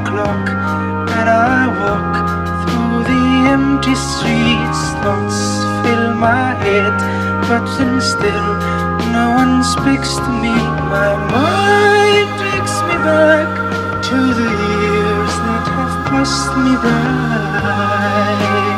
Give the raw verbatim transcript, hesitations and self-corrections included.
clock, and I walk through the empty streets. Thoughts fill my head, but then still no one speaks to me. My mind takes me back to the years that have passed me by.